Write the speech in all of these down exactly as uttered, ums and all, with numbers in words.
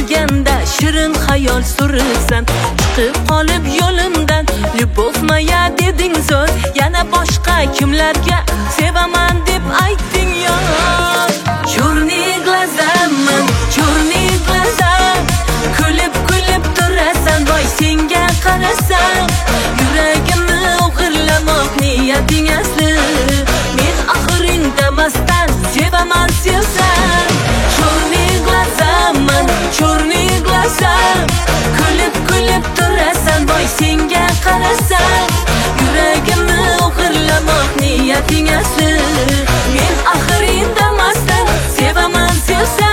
yuraganda shirin xayol surasan. Chiqib qolib yo'limdan любовь моя deding so'z, yana boshqa kimlarga sevaman deb aytding yoz. Черные глаза man, черные глаза, kulib kulib turasan, voy senga qarasam yuragimni o'g'irlamoq niyating asli. Men axir indamasdan sevaman sevsam. Черные глаза man, черные глаза, kulib kulib turasan, voy senga qarasam yuragimni o'g'irlamoq niyating asli. Men axir indamasdan sevaman sevsam.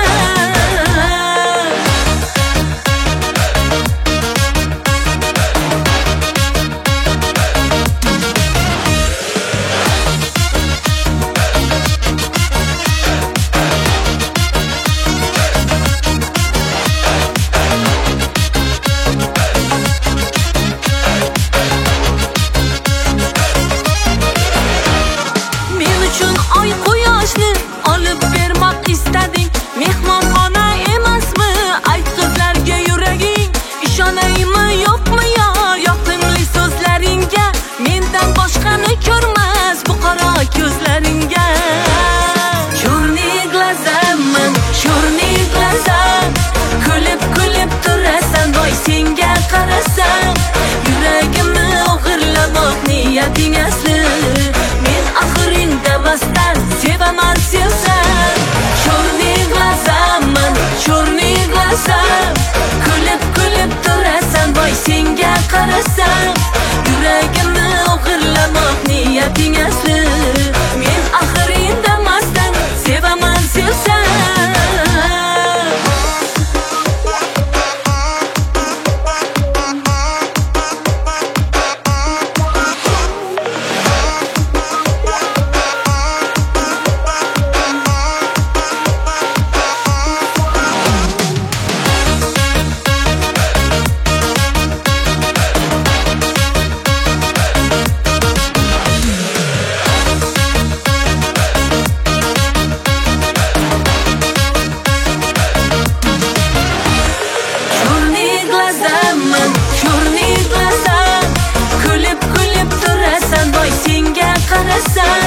Oy quyoshni olib bermoq istading, mehmonxona emasmi ayt qizlarga yuraging. Ishonaymi yo'qmi yor yoqimli so'zlaringga, mendan boshqani ko'rmas bu qora ko'zlaringga. Черные глаза man, черные глаза, kulib kulib turasan, voy senga qarasam yuragimni o'g'irlamoq niyating asli. Men axir indamasdan sevaman sevsam. Черные глаза man, черные глаза, kulib kulib turasan, voy senga qarasam yuragimni o'g'irlamoq niyating asli. Men axir indamasdan sevaman sevsam. Черные глаза, kulib kulib turasan, voy senga qarasam